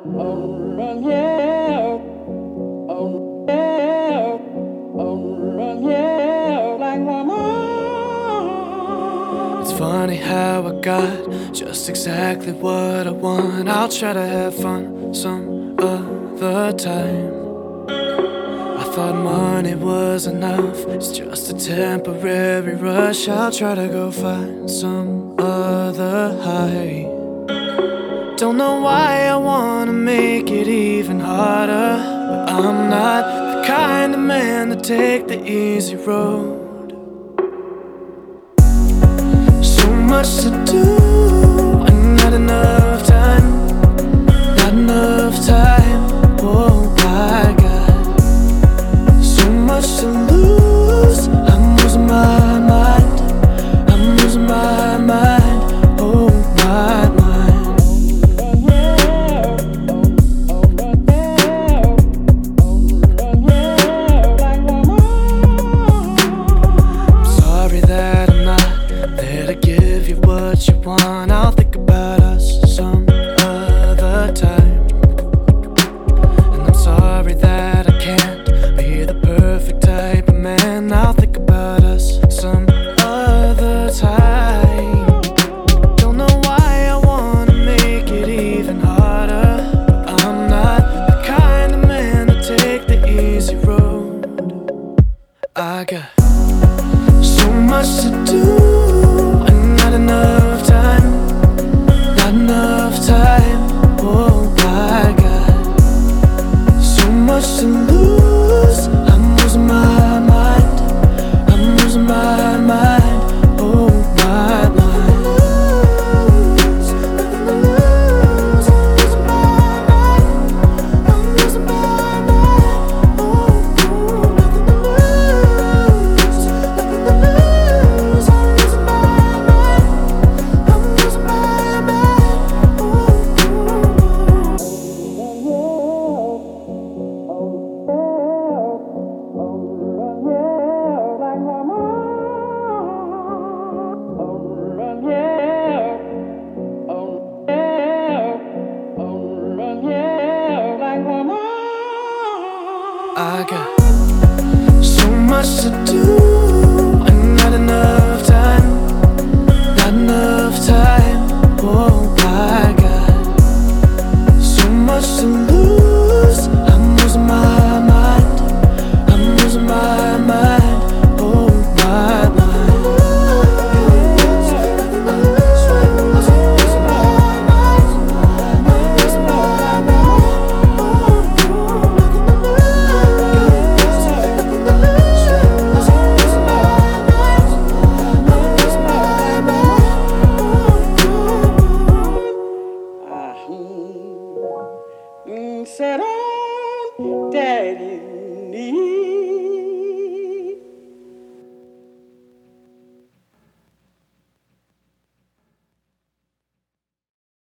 It's funny how I got just exactly what I want. I'll try to have fun some other time. I thought money was enough, it's just a temporary rush. I'll try to go find some other high. Don't know why I wanna make it even harder, but I'm not the kind of man to take the easy road. So much to do and not enough time. Not enough time. Oh my God, so much to lose. I'm losing my mind. I'm losing my mind. Oh my mind. I'm sorry that I'm not there to give you what you want.